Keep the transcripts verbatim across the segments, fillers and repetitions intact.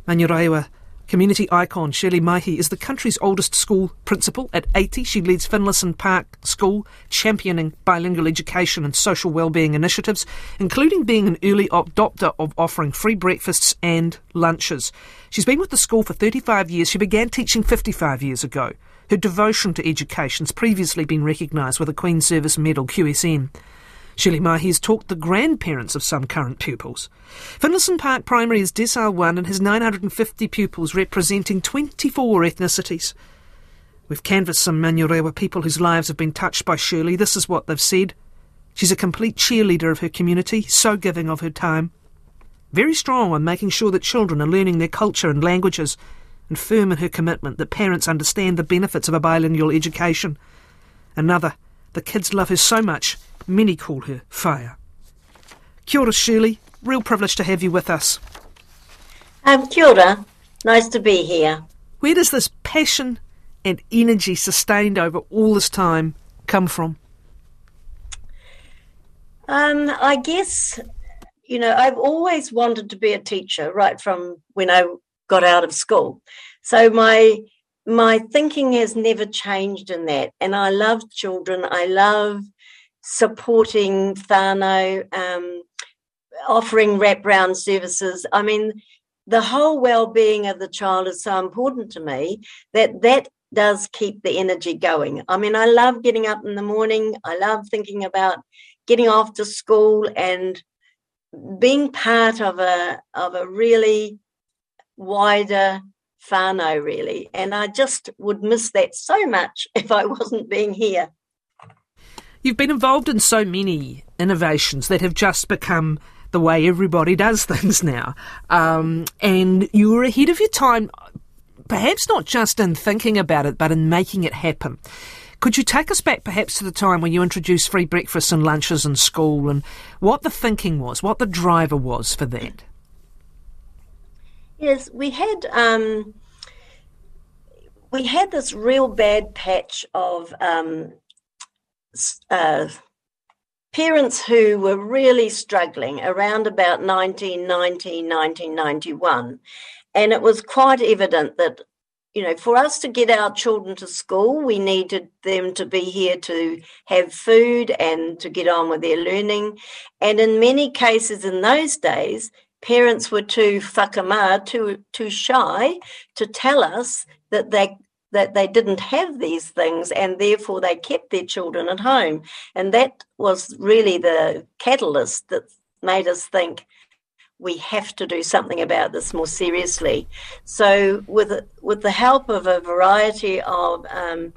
Manurewa community icon Shirley Mahi is the country's oldest school principal. At eighty, she leads Finlayson Park School, championing bilingual education and social wellbeing initiatives, including being an early adopter of offering free breakfasts and lunches. She's been with the school for thirty-five years. She began teaching fifty-five years ago. Her devotion to education has previously been recognised with a Queen's Service Medal, Q S M. Shirley Mahi has talked the grandparents of some current pupils. Finlayson Park Primary is Decile one and has nine hundred fifty pupils representing twenty-four ethnicities. We've canvassed some Manurewa people whose lives have been touched by Shirley. This is what they've said. She's a complete cheerleader of her community, so giving of her time. Very strong on making sure that children are learning their culture and languages, and firm in her commitment that parents understand the benefits of a bilingual education. Another, the kids love her so much, many call her Fire. Kia ora, Shirley. Real privilege to have you with us. Um, kia ora. Nice to be here. Where does this passion and energy sustained over all this time come from? Um, I guess, you know, I've always wanted to be a teacher right from when I got out of school. So my my thinking has never changed in that. And I love children. I love supporting whānau, um, offering wraparound services. I mean, the whole well-being of the child is so important to me that that does keep the energy going. I mean, I love getting up in the morning. I love thinking about getting off to school and being part of a of a really wider whānau, really. And I just would miss that so much if I wasn't being here. You've been involved in so many innovations that have just become the way everybody does things now. Um, and you were ahead of your time, perhaps not just in thinking about it, but in making it happen. Could you take us back perhaps to the time when you introduced free breakfasts and lunches in school and what the thinking was, what the driver was for that? Yes, we had um, we had this real bad patch of um, uh, parents who were really struggling around about nineteen ninety, nineteen ninety-one. And it was quite evident that, you know, for us to get our children to school, we needed them to be here to have food and to get on with their learning. And in many cases in those days, parents were too whakamā, too too shy to tell us that they that they didn't have these things, and therefore they kept their children at home. And that was really the catalyst that made us think we have to do something about this more seriously. So with with the help of a variety of um,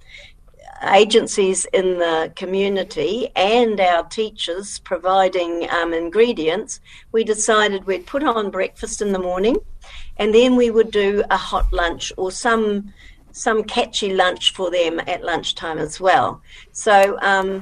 agencies in the community and our teachers providing um, ingredients, we decided we'd put on breakfast in the morning, and then we would do a hot lunch or some some catchy lunch for them at lunchtime as well. So um,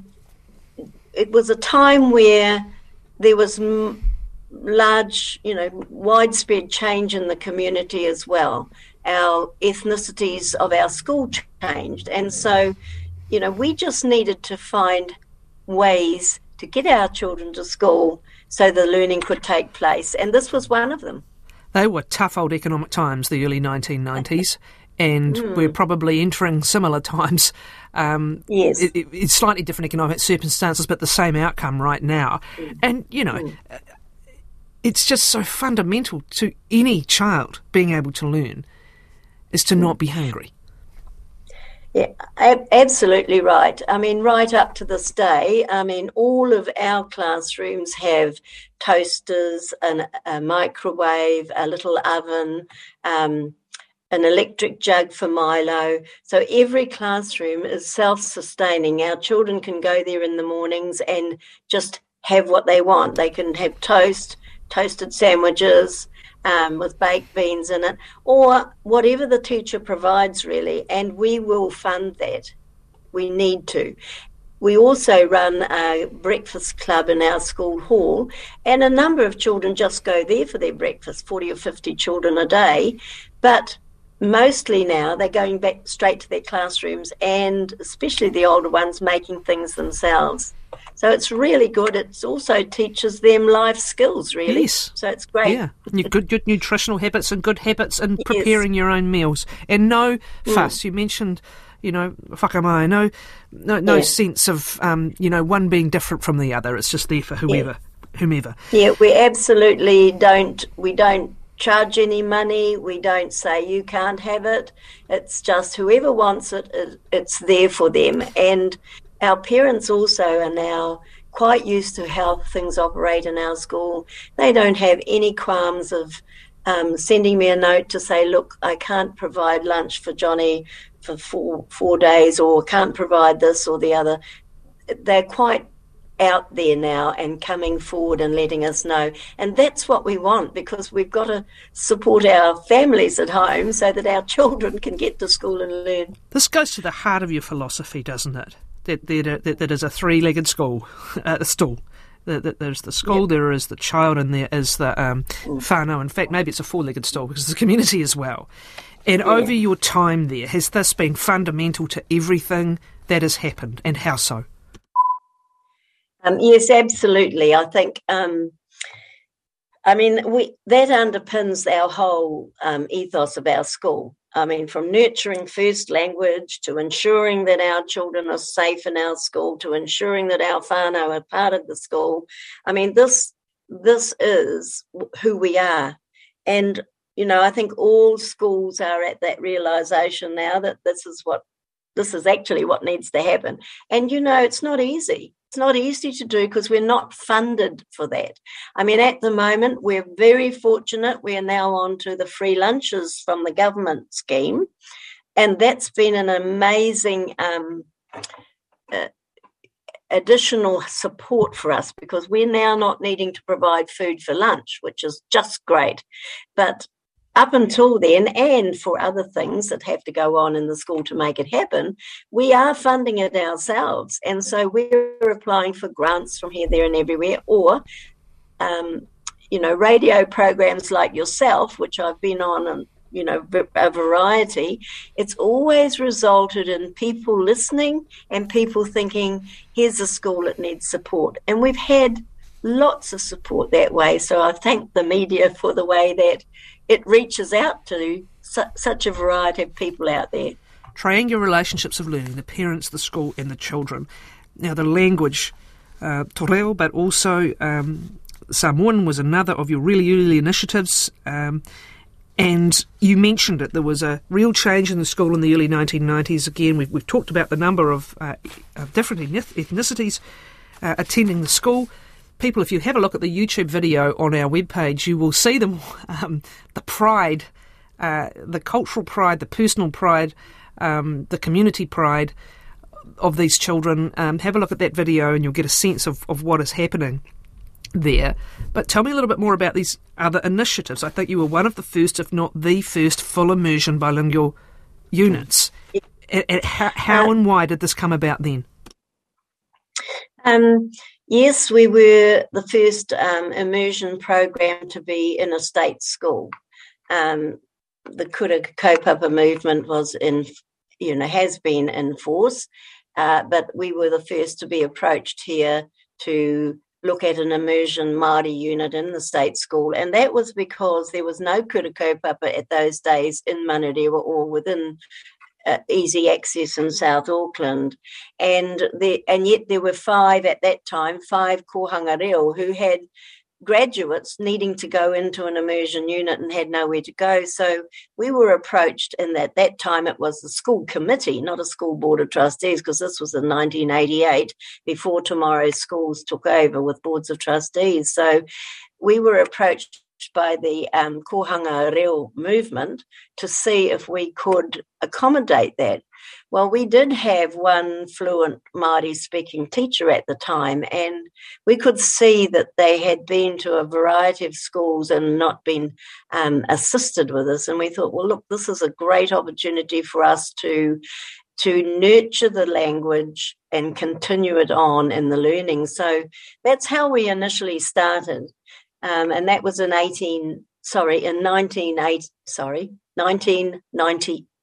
it was a time where there was m- large, you know, widespread change in the community as well. Our ethnicities of our school changed. And so, you know, we just needed to find ways to get our children to school so the learning could take place. And this was one of them. They were tough old economic times, the early nineteen nineties. And mm. we're probably entering similar times. Um, yes. It, it, it's slightly different economic circumstances, but the same outcome right now. Mm. And, you know, mm. it's just so fundamental to any child being able to learn is to mm. not be hungry. Yeah, ab- absolutely right. I mean, right up to this day, I mean, all of our classrooms have toasters, an, a microwave, a little oven, um, an electric jug for Milo. So every classroom is self-sustaining. Our children can go there in the mornings and just have what they want. They can have toast, toasted sandwiches um, with baked beans in it, or whatever the teacher provides, really, and we will fund that. We need to. We also run a breakfast club in our school hall, and a number of children just go there for their breakfast, forty or fifty children a day, but mostly now they're going back straight to their classrooms, and especially the older ones making things themselves. So it's really good. It also teaches them life skills, really. Yes. So it's great. Yeah, good, good nutritional habits and good habits in preparing yes. your own meals. And no fuss. Mm. You mentioned, you know, whakamai, no, no, no yeah. sense of, um, you know, one being different from the other. It's just there for whoever, yeah. whomever. Yeah, we absolutely don't, we don't charge any money. We don't say you can't have it. It's just whoever wants it, it's there for them. And our parents also are now quite used to how things operate in our school. They don't have any qualms of um, sending me a note to say, look, I can't provide lunch for Johnny for four, four days or can't provide this or the other. They're quite out there now and coming forward and letting us know. And that's what we want, because we've got to support our families at home so that our children can get to school and learn. This goes to the heart of your philosophy, doesn't it? That, that, that, that is a three-legged school, uh, stool. That, that there's the school, yep. there is the child, and there is the um, whānau. In fact, maybe it's a four-legged stool because it's the community as well. And yeah. over your time there, has this been fundamental to everything that has happened, and how so? Um, yes, absolutely. I think, um, I mean, we that underpins our whole um, ethos of our school. I mean, from nurturing first language to ensuring that our children are safe in our school to ensuring that our whānau are part of the school. I mean, this this is who we are. And, you know, I think all schools are at that realisation now that this is what this is actually what needs to happen. And, you know, it's not easy. It's not easy to do because we're not funded for that. I mean, at the moment, we're very fortunate. We are now on to the free lunches from the government scheme. And that's been an amazing um, uh, additional support for us, because we're now not needing to provide food for lunch, which is just great. But up until then, and for other things that have to go on in the school to make it happen, we are funding it ourselves. And so we're applying for grants from here, there and everywhere, or, um, you know, radio programs like yourself, which I've been on, and, you know, a variety. It's always resulted in people listening and people thinking, here's a school that needs support. And we've had lots of support that way. So I thank the media for the way that it reaches out to su- such a variety of people out there. Triangular relationships of learning, the parents, the school and the children. Now the language, uh, Te Reo, but also um, Samoan was another of your really early initiatives. Um, and you mentioned it, there was a real change in the school in the early nineteen nineties. Again, we've, we've talked about the number of, uh, of different ethnicities uh, attending the school. People, if you have a look at the YouTube video on our webpage, you will see them, um, the pride, uh, the cultural pride, the personal pride, um, the community pride of these children. Um, have a look at that video and you'll get a sense of, of what is happening there. But tell me a little bit more about these other initiatives. I think you were one of the first, if not the first, full immersion bilingual units. And, and how, how and why did this come about then? Um. Yes, we were the first um, immersion program to be in a state school. Um, the Kura Kaupapa movement was in, you know, has been in force, uh, but we were the first to be approached here to look at an immersion Māori unit in the state school, and that was because there was no Kura Kaupapa at those days in Manurewa or within Uh, easy access in South Auckland, and the, and yet there were five at that time, five kohanga reo who had graduates needing to go into an immersion unit and had nowhere to go. So we were approached, and at that time it was the school committee, not a school board of trustees, because this was in nineteen eighty-eight, before Tomorrow's Schools took over with boards of trustees. So we were approached by the um, kohanga reo movement to see if we could accommodate that. Well, we did have one fluent Māori speaking teacher at the time, and we could see that they had been to a variety of schools and not been um, assisted with us. And we thought, well, look, this is a great opportunity for us to to nurture the language and continue it on in the learning. So that's how we initially started. Um, and that was in eighteen, sorry, in nineteen eighty, sorry, nineteen ninety,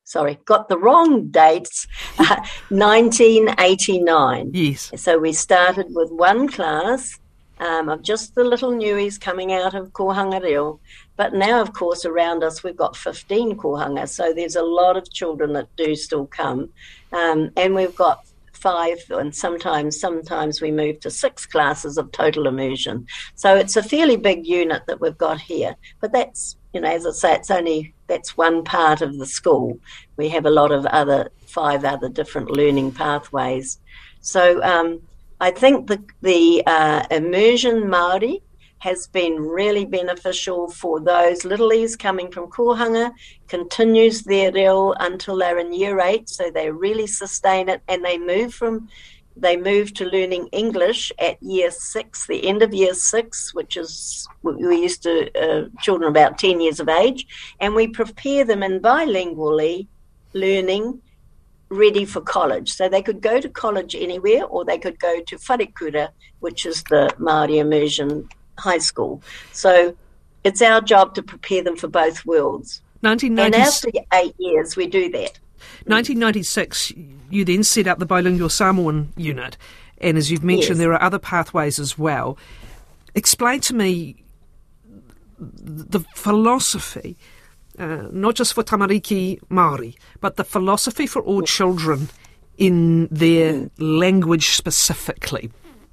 sorry, got the wrong dates, uh, nineteen eighty-nine. Yes. So we started with one class um, of just the little newies coming out of Kohanga Reo. But now, of course, around us, we've got fifteen kohanga. So there's a lot of children that do still come. Um, and we've got five, and sometimes sometimes we move to six classes of total immersion. So it's a fairly big unit that we've got here. But that's, you know, as I say, it's only, that's one part of the school. We have a lot of other, five other different learning pathways. So um, I think the, the uh, immersion Māori has been really beneficial for those littlies coming from Kohanga, continues their reo until they're in year eight, so they really sustain it, and they move from, they move to learning English at year six, the end of year six, which is, we used to, uh, children about ten years of age, and we prepare them in bilingually learning ready for college. So they could go to college anywhere, or they could go to Wharekura, which is the Māori immersion high school. So it's our job to prepare them for both worlds. nineteen ninety And after eight years, we do that. nineteen ninety-six, you then set up the bilingual Samoan unit. And as you've mentioned, yes, there are other pathways as well. Explain to me the philosophy, uh, not just for tamariki Māori, but the philosophy for all children in their mm. language specifically.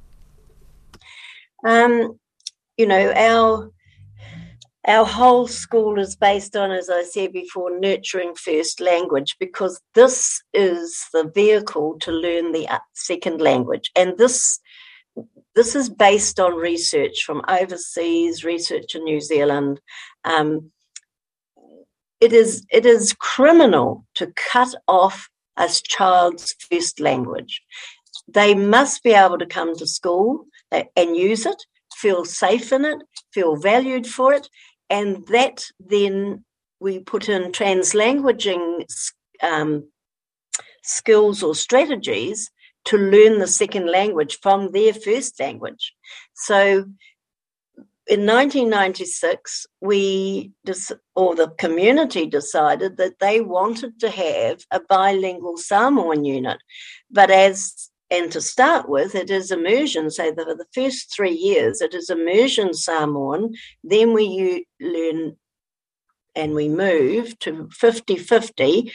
Um. You know, our our whole school is based on, as I said before, nurturing first language, because this is the vehicle to learn the second language. And this this is based on research from overseas, research in New Zealand. Um, it is it is criminal to cut off a child's first language. They must be able to come to school and use it, feel safe in it, feel valued for it, and that then we put in translanguaging um, skills or strategies to learn the second language from their first language. So in nineteen ninety-six, we, or the community decided that they wanted to have a bilingual Samoan unit, but as And to start with, it is immersion. So for the first three years, it is immersion Samoan. Then we u- learn and we move to fifty-fifty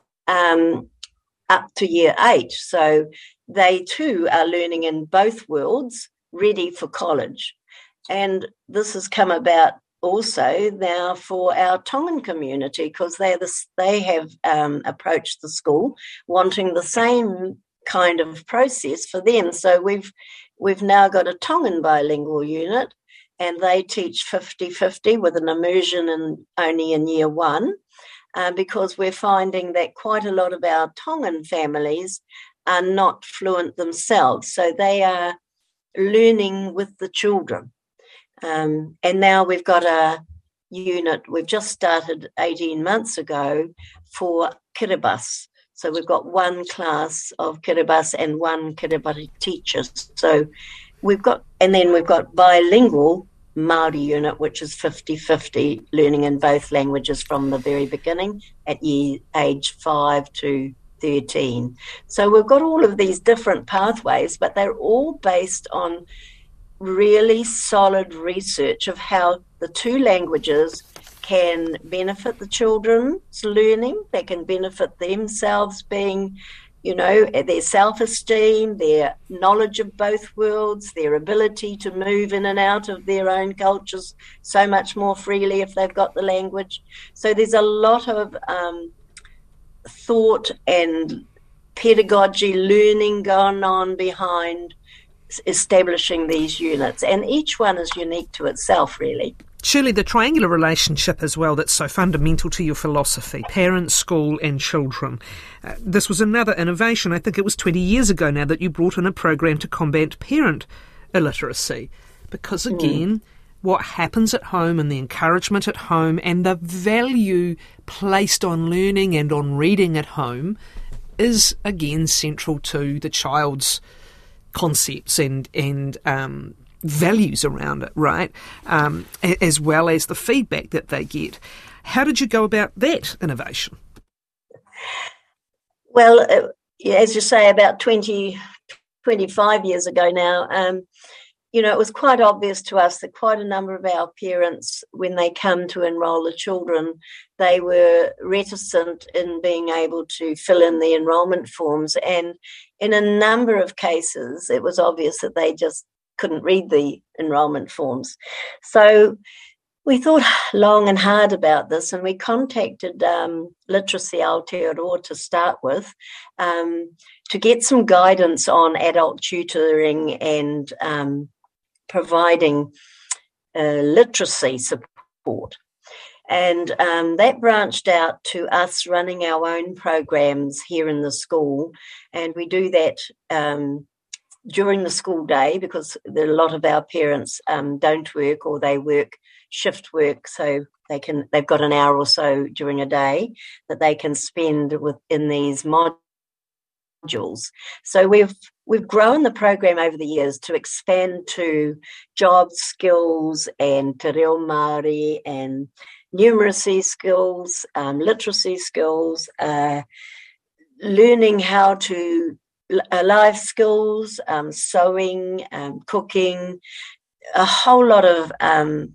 um, up to year eight. So they too are learning in both worlds, ready for college. And this has come about also now for our Tongan community, because they, the, they have um, approached the school wanting the same kind of process for them. So we've we've now got a Tongan bilingual unit, and they teach fifty-fifty with an immersion in only in year one, uh, because we're finding that quite a lot of our Tongan families are not fluent themselves, so they are learning with the children. Um, and now we've got a unit, we've just started eighteen months ago for Kiribati. So we've got one class of Kiribati and one Kiribati teacher. So we've got, and then we've got bilingual Māori unit, which is fifty-fifty, learning in both languages from the very beginning at year age five to thirteen. So we've got all of these different pathways, but they're all based on really solid research of how the two languages can benefit the children's learning. They can benefit themselves being, you know, their self-esteem, their knowledge of both worlds, their ability to move in and out of their own cultures so much more freely if they've got the language. So there's a lot of um, thought and pedagogy learning going on behind establishing these units, and each one is unique to itself, really. Shirley, the triangular relationship as well that's so fundamental to your philosophy, parents, school and children. Uh, this was another innovation. I think it was twenty years ago now that you brought in a program to combat parent illiteracy, because again, mm. what happens at home and the encouragement at home and the value placed on learning and on reading at home is again central to the child's concepts and, and um values around it, right? Um, as well as the feedback that they get. How did you go about that innovation? Well, uh, as you say, about twenty, twenty-five years ago now, um, you know, it was quite obvious to us that quite a number of our parents, when they come to enrol the children, they were reticent in being able to fill in the enrolment forms. And in a number of cases, it was obvious that they just couldn't read the enrolment forms. So we thought long and hard about this, and we contacted um, Literacy Aotearoa to start with um, to get some guidance on adult tutoring and um, providing uh, literacy support. And um, that branched out to us running our own programs here in the school. And we do that um, during the school day, because a lot of our parents um, don't work, or they work shift work, so they can they've got an hour or so during a day that they can spend within these modules. So we've we've grown the program over the years to expand to job skills and te reo Māori and numeracy skills, um, literacy skills, uh, learning how to uh, life skills, um, sewing, um, cooking, a whole lot of um,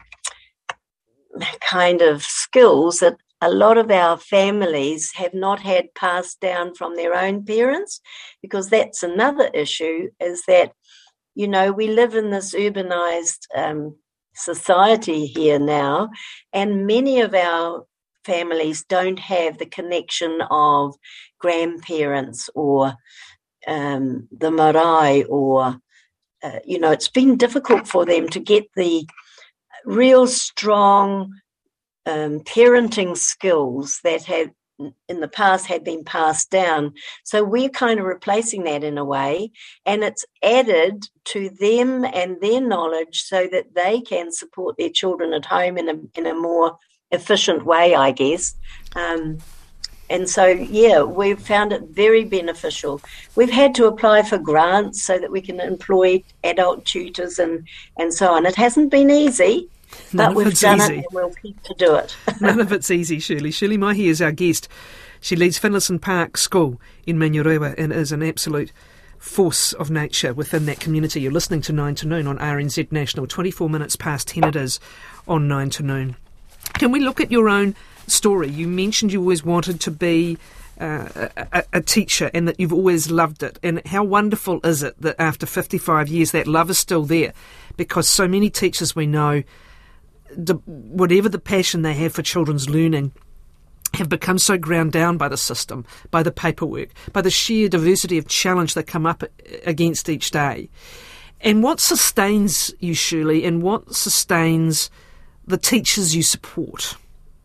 kind of skills that a lot of our families have not had passed down from their own parents, because that's another issue, is that, you know, we live in this urbanized um, society here now, and many of our families don't have the connection of grandparents or um, the marae, or, uh, you know, it's been difficult for them to get the real strong um, parenting skills that have in the past had been passed down. So we're kind of replacing that in a way, and it's added to them and their knowledge so that they can support their children at home in a in a more efficient way, I guess. Um, and so, yeah, we've found it very beneficial. We've had to apply for grants so that we can employ adult tutors and, and so on. It hasn't been easy. None But we've it's done easy. it, and we'll keep to do it. None of it's easy, Shirley. Shirley Mahi is our guest. She leads Finlayson Park School in Manurewa and is an absolute force of nature within that community. You're listening to nine to noon on R N Z National. twenty-four minutes past ten it is on nine to noon. Can we look at your own story? You mentioned you always wanted to be uh, a, a teacher, and that you've always loved it. And how wonderful is it that after fifty-five years that love is still there? Because so many teachers we know, The, whatever the passion they have for children's learning, have become so ground down by the system, by the paperwork, by the sheer diversity of challenge they come up against each day. And what sustains you, Shirley, and what sustains the teachers you support?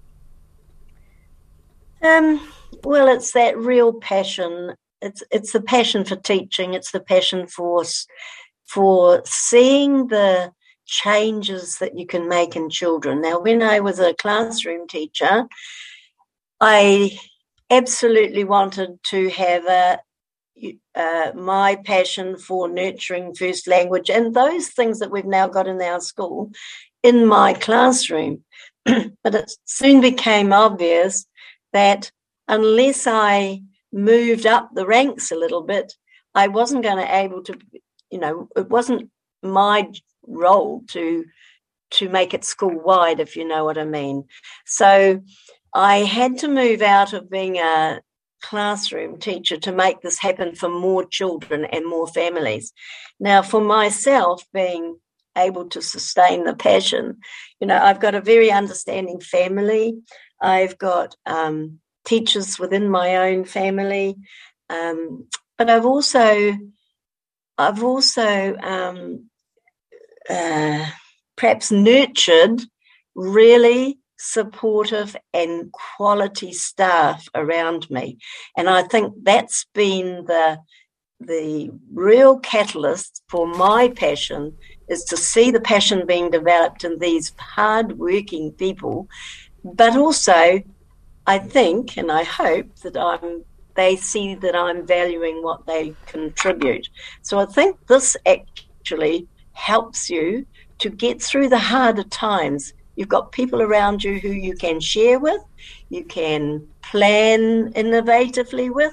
Um, well, it's that real passion. It's it's the passion for teaching. It's the passion for for seeing the changes that you can make in children. Now, when I was a classroom teacher, I absolutely wanted to have a, uh, my passion for nurturing first language and those things that we've now got in our school in my classroom. But it soon became obvious that unless I moved up the ranks a little bit, I wasn't going to be able to, you know, it wasn't my role to to make it school-wide, if you know what I mean. So I had to move out of being a classroom teacher to make this happen for more children and more families. Now, for myself, being able to sustain the passion, you know, I've got a very understanding family. I've got um, teachers within my own family, um, but I've also, I've also um, uh, perhaps nurtured really supportive and quality staff around me, and I think that's been the the real catalyst for my passion, is to see the passion being developed in these hard-working people, but also I think and I hope that I'm they see that I'm valuing what they contribute. So I think this actually helps you to get through the harder times. You've got people around you who you can share with, you can plan innovatively with,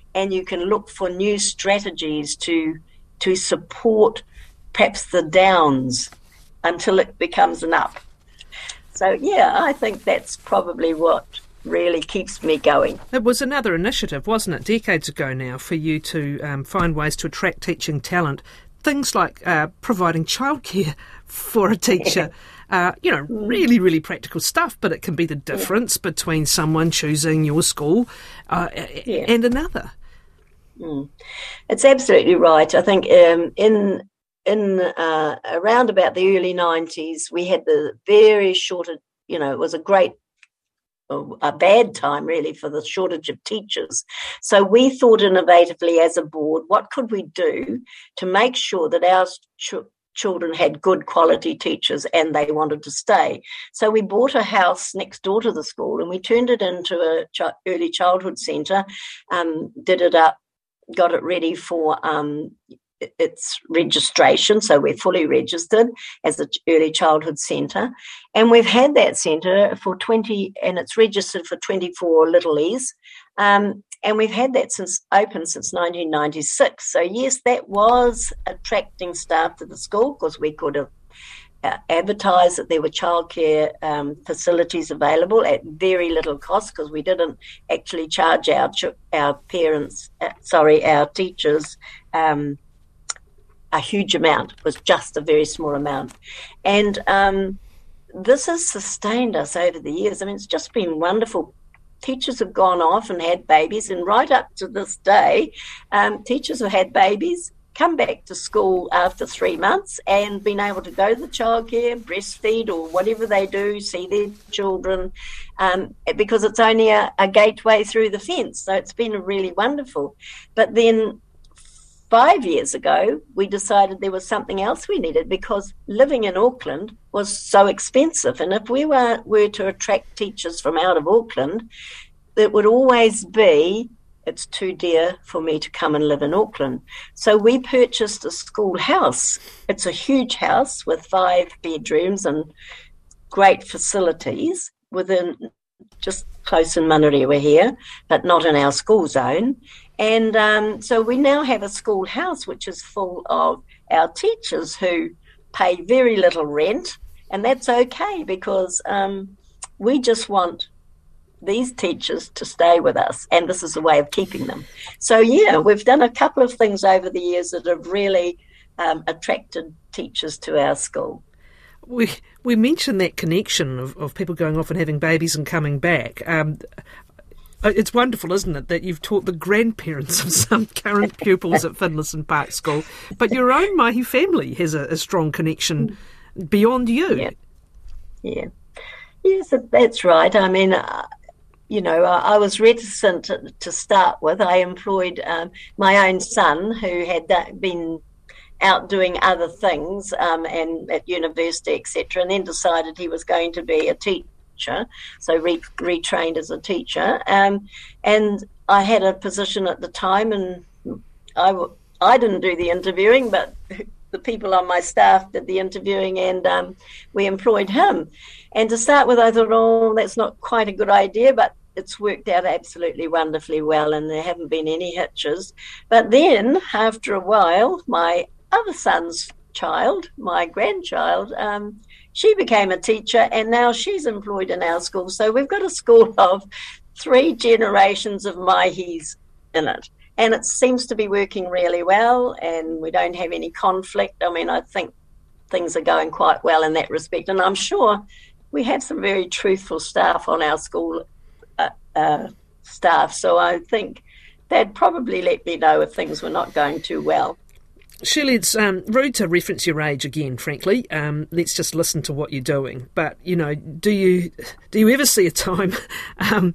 and you can look for new strategies to to support perhaps the downs until it becomes an up. So, yeah, I think that's probably what really keeps me going. It was another initiative, wasn't it, decades ago now, for you to um, find ways to attract teaching talent. Things like uh, providing childcare for a teacher. Uh, you know, really, really practical stuff, but it can be the difference yeah. between someone choosing your school uh, yeah. and another. Mm. It's absolutely right. I think um, in in uh, around about the early nineties, we had the very shortage, you know, it was a great, a bad time really for the shortage of teachers. So we thought innovatively as a board, what could we do to make sure that our ch- children had good quality teachers and they wanted to stay. So we bought a house next door to the school and we turned it into a ch- early childhood centre, um, did it up, got it ready for um, its registration, so we're fully registered as an early childhood centre, and we've had that centre for twenty, and it's registered for twenty-four littlies, um, and we've had that since open since nineteen ninety-six. So yes, that was attracting staff to the school because we could have uh, advertised that there were childcare um, facilities available at very little cost because we didn't actually charge our ch- our parents, uh, sorry, our teachers. Um, a huge amount. It was just a very small amount. And um, this has sustained us over the years. I mean, it's just been wonderful. Teachers have gone off and had babies, and right up to this day, um, teachers have had babies, come back to school after three months and been able to go to the childcare, breastfeed or whatever they do, see their children, um, because it's only a, a gateway through the fence. So it's been really wonderful. But then Five years ago, we decided there was something else we needed because living in Auckland was so expensive. And if we were, were to attract teachers from out of Auckland, it would always be, it's too dear for me to come and live in Auckland. So we purchased a school house. It's a huge house with five bedrooms and great facilities within, just close in Manurewa here, but not in our school zone. And um, so we now have a school house which is full of our teachers who pay very little rent, and that's okay because um, we just want these teachers to stay with us, and this is a way of keeping them. So, yeah, we've done a couple of things over the years that have really um, attracted teachers to our school. We we mentioned that connection of, of people going off and having babies and coming back. Um, It's wonderful, isn't it, that you've taught the grandparents of some current pupils at Finlayson Park School, but your own Mahi family has a, a strong connection beyond you. Yeah, yeah. Yes, that's right. I mean, uh, you know, I, I was reticent to, to start with. I employed um, my own son who had been out doing other things um, and at university, et cetera, and then decided he was going to be a teacher. So re- retrained as a teacher, um, and I had a position at the time, and I, w- I didn't do the interviewing, but the people on my staff did the interviewing, and um, we employed him. And to start with, I thought, oh, that's not quite a good idea, but it's worked out absolutely wonderfully well, and there haven't been any hitches. But then, after a while, my other son's child, my grandchild, um, she became a teacher, and now she's employed in our school. So we've got a school of three generations of Mahis in it. And it seems to be working really well, and we don't have any conflict. I mean, I think things are going quite well in that respect. And I'm sure we have some very truthful staff on our school uh, uh, staff. So I think they'd probably let me know if things were not going too well. Shirley, it's um, rude to reference your age again, frankly. Um, let's just listen to what you're doing. But, you know, do you do you ever see a time um,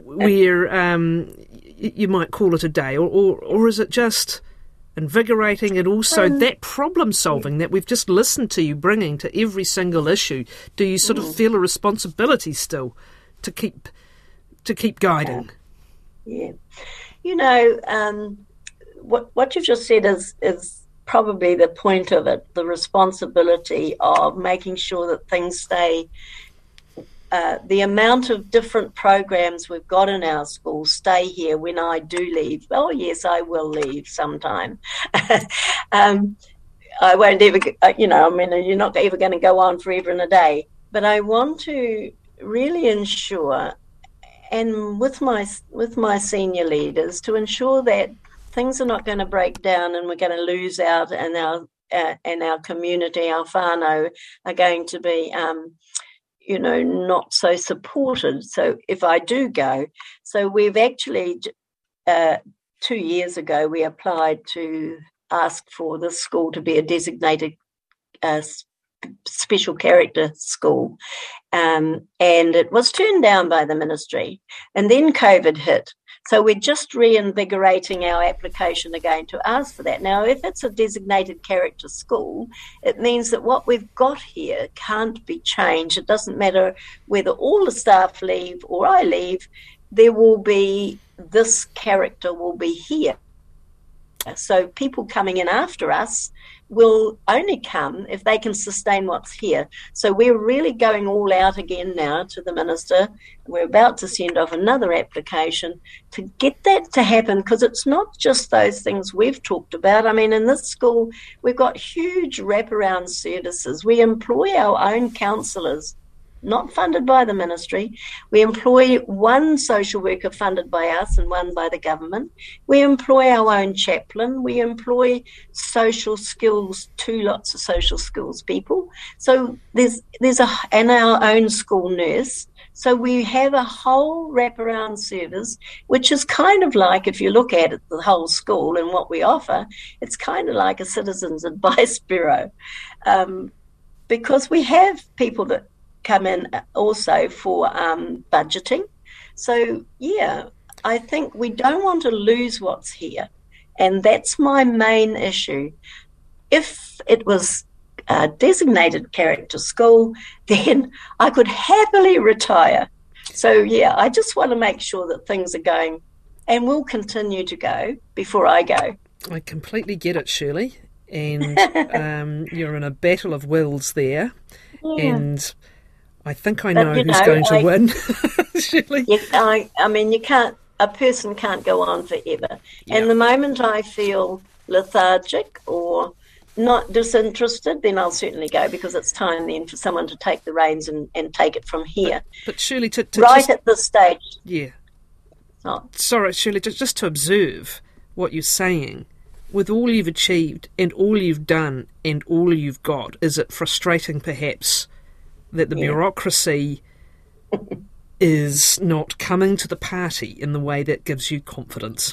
where um, you might call it a day? Or, or, or is it just invigorating and also um, that problem-solving that we've just listened to you bringing to every single issue? Do you sort mm. of feel a responsibility still to keep to keep guiding? Yeah. yeah. You know, um, what what you've just said is is probably the point of it, the responsibility of making sure that things stay uh, the amount of different programs we've got in our school stay here when I do leave. Oh, yes, I will leave sometime. um, I won't ever, you know, I mean, you're not ever going to go on forever and a day. But I want to really ensure, and with my with my senior leaders, to ensure that things are not going to break down and we're going to lose out, and our uh, and our community, our whānau, are going to be, um, you know, not so supported. So if I do go, so we've actually uh, two years ago we applied to ask for the school to be a designated uh, special character school, um, and it was turned down by the ministry, and then COVID hit. So we're just reinvigorating our application again to ask for that. Now, if it's a designated character school, it means that what we've got here can't be changed. It doesn't matter whether all the staff leave or I leave, there will be, this character will be here. So people coming in after us will only come if they can sustain what's here. So we're really going all out again now to the minister. We're about to send off another application to get that to happen, because it's not just those things we've talked about. I mean, in this school, we've got huge wraparound services. We employ our own counsellors, not funded by the ministry. We employ one social worker funded by us and one by the government. We employ our own chaplain. We employ social skills, two lots of social skills people. So there's there's a and our own school nurse. So we have a whole wraparound service, which is kind of like, if you look at it, the whole school and what we offer, it's kind of like a citizens advice bureau, um, because we have people that come in also for um, budgeting. So, yeah, I think we don't want to lose what's here. And that's my main issue. If it was a designated character school, then I could happily retire. So, yeah, I just want to make sure that things are going and will continue to go before I go. I completely get it, Shirley. And um, you're in a battle of wills there. Yeah. And I think I know, but, who's know, going to I, win, Shirley. You, I, I mean, you can't, a person can't go on forever. Yeah. And the moment I feel lethargic or not disinterested, then I'll certainly go, because it's time then for someone to take the reins and, and take it from here. But, but Shirley, to, to right just, at this stage. Yeah. Oh. Sorry, Shirley, just, just to observe what you're saying, with all you've achieved and all you've done and all you've got, is it frustrating perhaps that the yeah. bureaucracy is not coming to the party in the way that gives you confidence?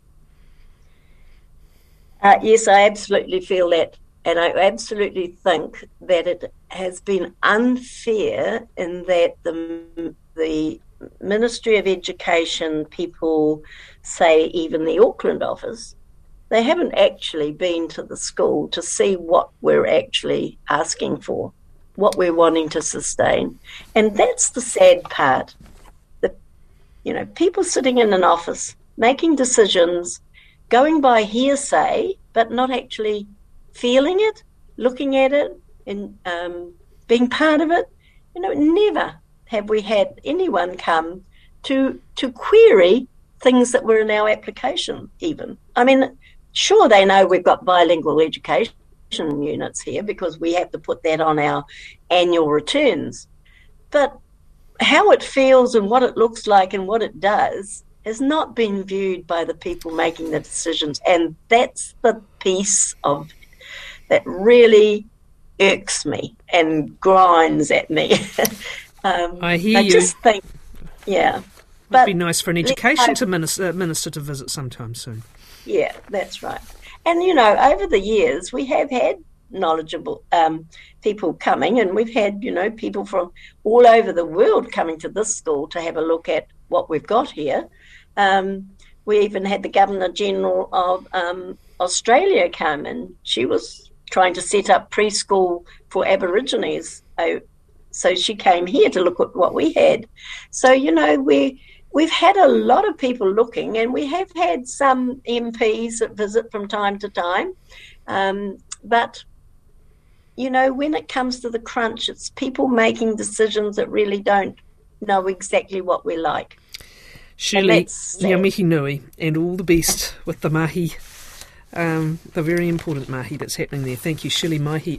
Uh, yes, I absolutely feel that. And I absolutely think that it has been unfair in that the, the Ministry of Education people, say even the Auckland office, they haven't actually been to the school to see what we're actually asking for, what we're wanting to sustain. And that's the sad part. The, you know, people sitting in an office, making decisions, going by hearsay, but not actually feeling it, looking at it, and um, being part of it. You know, never have we had anyone come to to query things that were in our application even. I mean, sure, they know we've got bilingual education units here because we have to put that on our annual returns. But how it feels and what it looks like and what it does has not been viewed by the people making the decisions. And that's the piece of that really irks me and grinds at me. um, I hear I you. I just think, yeah. It'd but be nice for an education to minister, uh, minister to visit sometime soon. Yeah, that's right. And, you know, over the years, we have had knowledgeable um, people coming, and we've had, you know, people from all over the world coming to this school to have a look at what we've got here. Um, we even had the Governor-General of um, Australia come, and she was trying to set up preschool for Aborigines. So she came here to look at what we had. So, you know, we... We've had a lot of people looking, and we have had some M Ps that visit from time to time. Um, but you know, when it comes to the crunch, it's people making decisions that really don't know exactly what we like. Shirley, ngā mihi nui, and all the best with the mahi, um, the very important mahi that's happening there. Thank you, Shirley Mahi.